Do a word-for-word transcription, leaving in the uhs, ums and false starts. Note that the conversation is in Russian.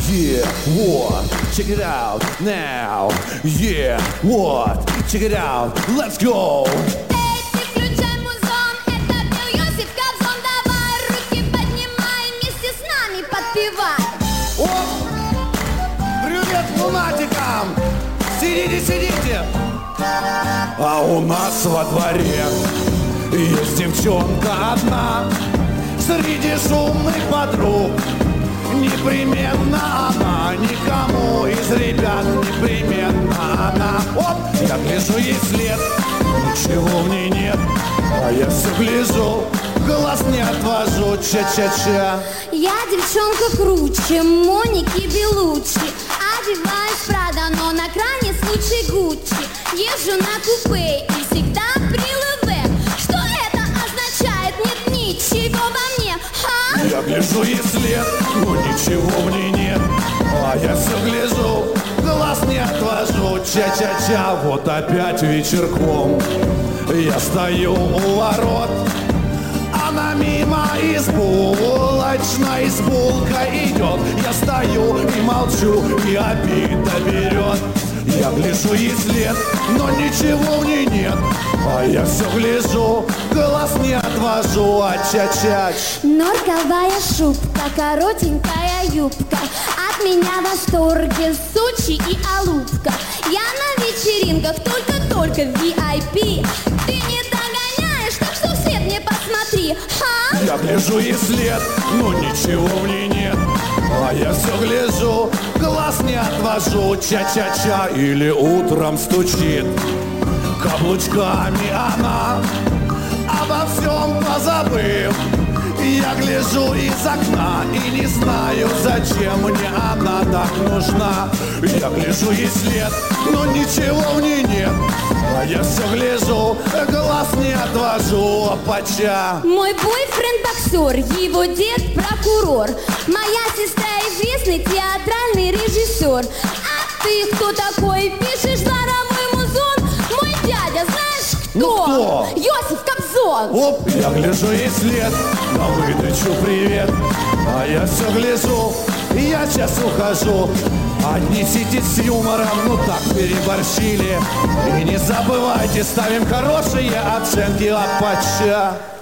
Yeah, what? Check it out now. Yeah, what? Check it out. Let's go. Эй, ты включай музон, это пел Йосиф Кобзон. Давай руки поднимай, вместе с нами подпевай. Оп! Привет лунатикам! Сидите, сидите! А у нас во дворе есть девчонка одна. Среди шумных подруг непременно она, никому из ребят непременно она. Оп! Я гляжу ей вслед, ничего в ней нет, а я все гляжу, глаз не отвожу, ча-ча-ча. Я девчонка круче Моники Белуччи. Одеваюсь Прада, но на крайний случай Гуччи. Езжу на купе и всегда при ЛВ. Что это означает? Нет ничего во мне, ха? Я гляжу ей вслед, но ничего в ней нет, а я все гляжу, глаз не отвожу, ча-ча-ча. Вот опять вечерком я стою у ворот, она мимо из булочной с булкой идет. Я стою и молчу, и обида берет. Я гляжу ей вслед, но ничего в ней нет, а я все гляжу, глаз не отвожу, а ча-чач. Норковая шубка, коротенькая юбка. От меня в восторге Сочи и Алупка. Я на вечеринках только-только ви ай пи. Ты не догоняешь, так что вслед мне посмотри, ха? Я гляжу ей вслед, но ничего в ней нет, а я все гляжу, глаз не отвожу, ча-ча-ча. Или утром стучит каблучками она, обо всем позабыв. Я гляжу из окна и не знаю, зачем мне она так нужна. Я гляжу ей вслед, но ничего в ней нет, а я все гляжу, глаз не отвожу, апача. Мой бойфренд боксер, его дед прокурор. Моя сестра известный театральный режиссер. А ты кто такой? Пишешь дворовой музон? Мой дядя, знаешь кто? Ну кто? Йосиф Кобзон. Оп, я гляжу ей вслед, на выдачу привет, а я все гляжу, я сейчас ухожу. Отнеситесь с юмором, ну так переборщили. И не забывайте, ставим хорошие оценки, апача.